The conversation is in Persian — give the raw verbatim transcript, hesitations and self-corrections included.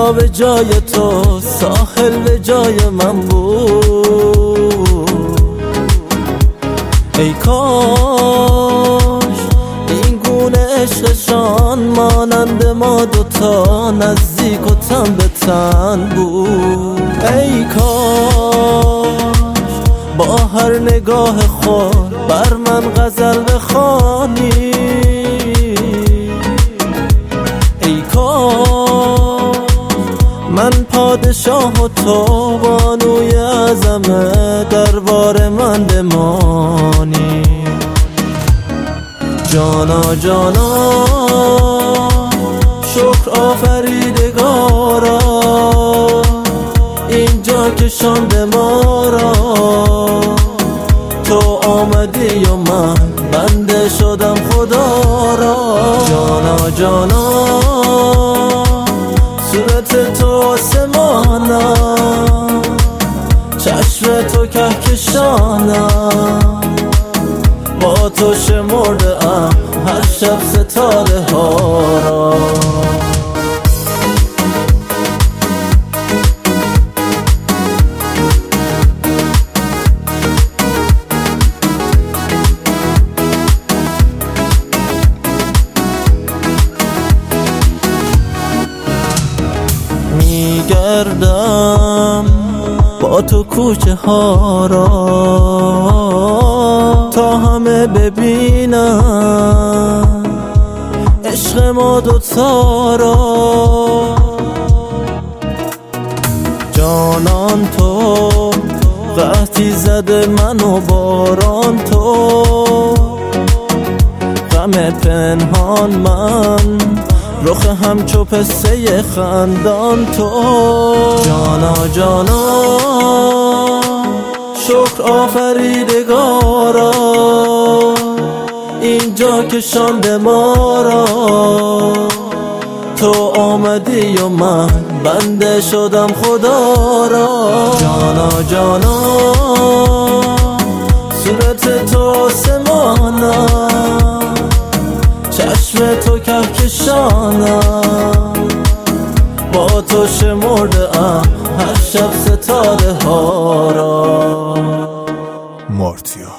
دریا به جای تو، ساحل به جای من بود. ای کاش این گونه عشقشان مانند ما دوتا نزدیک و تن به تن بود. ای کاش با هر نگاه خود بر من غزل بخوانی. ای کاش من پادشاه و تو بانوی اعظمه دربار من بمانی. جانا جانا شکر آفریدگارا اینجا کشانده ما را. تو آمدی و من بنده شدم خدا را. جانا جانا صورت تو آسمانم، چشم تو کهکشانم، با تو شمرده ام هر شب ستاره ها را. میگردم با تو کوچه ها را تا همه ببینم عشق ما دوتا را. جانان تو قحطی زده من و باران تو، غم پنهان من رخ همچو پسته خندان تو. جانا جانا شکر آفریدگارا اینجا کشانده ما را. تو آمدی و من بنده شدم خدا را. جانا جانا صورت تو آسمانم، چشم تو کهکشانم، با تو شمرده ام هر شب ستاره ها را. مارتیا.